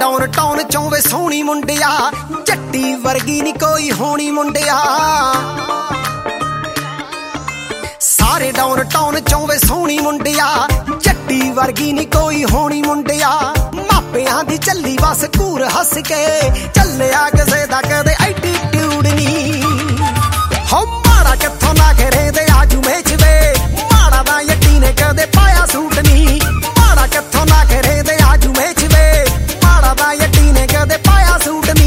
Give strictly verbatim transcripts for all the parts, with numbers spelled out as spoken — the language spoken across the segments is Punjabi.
ਡਾਊਨ ਟਾਊਨ ਚੋਂ ਵੇ ਸੋਹਣੀ ਮੁੰਡਿਆ, ਜੱਟੀ ਵਰਗੀ ਨੀ ਕੋਈ ਹੋਣੀ ਮੁੰਡਿਆ। ਸਾਰੇ ਡਾਊਨ ਟਾਊਨ ਚੋਂ ਵੇ ਸੋਹਣੀ ਮੁੰਡਿਆ, ਜੱਟੀ ਵਰਗੀ ਨੀ ਕੋਈ ਹੋਣੀ ਮੁੰਡਿਆ। ਮਾਪਿਆਂ ਦੀ ਚੱਲੀ ਬਸ ਘੂਰ ਹੱਸ ਕੇ, ਚੱਲਿਆ ਕਿਸੇ ਦਾ ਕਦੇ ਐਟੀਟਿਊਡ ਨੀ। ਹੋ ਮਾੜਾ ਕਿੱਥੋਂ ਨਾ ਕਰੇ ਤੇ ਆਜੂ ਮੇਚ ਵੇ, ਮਾੜਾ ਦਾ ਯੱਟੀ ਨੇ ਕਦੇ ਪਾਇਆ ਸੂਟ ਨੀ। ਮਾੜਾ ਕਿੱਥੋਂ ਨਾ ਕਰੇ ਤੇ ਆਜੂ ਮੇਚ ਵੇ, ਮਾੜਾ ਦਾ ਯੱਟੀ ਨੇ ਕਦੇ ਪਾਇਆ ਸੂਟ ਨੀ।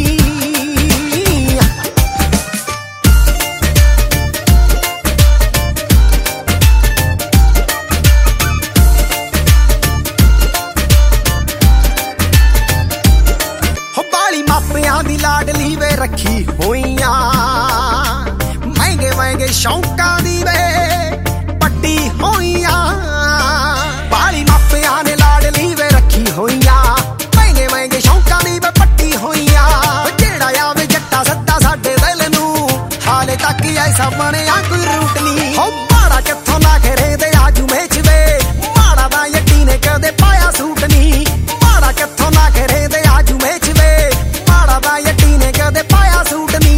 ਮਾਪਿਆਂ ਦੀ ਲਾਡਲੀ ਵੇ ਰੱਖੀ ਹੋਈਆਂ, ਮਹਿੰਗੇ ਮਹਿੰਗੇ ਸ਼ੌਂਕਾਂ ਦੀ ਵੇ ਪੱਟੀ ਹੋਈਆਂ। ਬਾਲੀ ਮਾਪਿਆਂ ਨੇ ਲਾਡਲੀ ਵੇ ਰੱਖੀ ਹੋਈਆਂ, ਮਹਿੰਗੇ ਮਹਿੰਗੇ ਸ਼ੌਂਕਾਂ ਦੀ ਵੇ ਪੱਟੀ ਹੋਈਆਂ। ਜਿਹੜਾ ਆਵੇ ਜੱਟਾ ਸੱਦਾ ਸਾਡੇ ਦਿਲ ਨੂੰ, ਹਾਲੇ ਤੱਕ ਐਸਾ ਬਣਿਆ ਕੋਈ ਰੂਟ ਨੀ। ਹੋ ਮਾੜਾ ਕਿੱਥੋਂ ਨਾ ਕਰੇ ਤੇ ਆਜੂ ਮੇਚ ਵੇ, ਮਾੜਾ ਦਾ ਯੱਟੀ ਨੇ ਕਦੇ ਪਾਇਆ ਸੂਟ ਨੀ। ਮਾੜਾ ਕਿੱਥੋਂ ਨਾ ਕਰੇ ਤੇ ਆਜੂ ਮੇਚ ਵੇ, ਮਾੜਾ ਦਾ ਯੱਟੀ ਨੇ ਕਦੇ ਪਾਇਆ ਸੂਟ ਨੀ।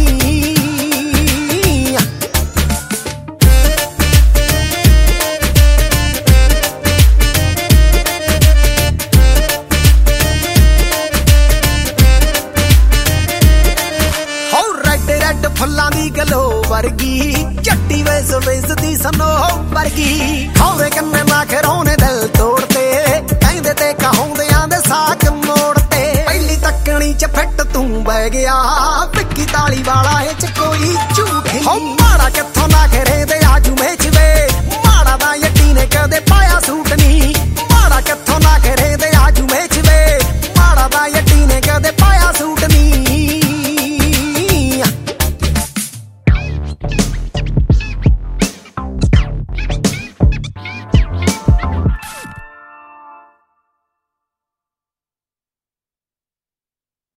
ਹੋ ਰੈਡ ਰੈਡ ਫੁੱਲਾਂ ਦੀ ਗਲੋ ਵਰਗੀ, ਜੱਟੀ ਵੇਸ ਵੇਸ ਦੀ ਸਨੋ ਵਰਗੀ। ਖਾਵੇ ਕੰਨੇ ਨਾ ਖਰੋਨੇ ਦਿਲ ਤੋੜਤੇ, ਕਹਿੰਦੇ ਤੇ ਕਹਾਉਂਦਿਆਂ ਦੇ ਸਾਕ ਮੋੜਤੇ। ਪਹਿਲੀ ਤੱਕਣੀ ਚ ਫਿੱਟ ਤੂੰ ਬਹਿ ਗਿਆ, ਵਿੱਕੀ ਤਾਲੀ ਵਾਲਾ ਇਹ ਚ ਕੋਈ ਝੂਠ ਨੀ। ਹੋ ਮਾੜਾ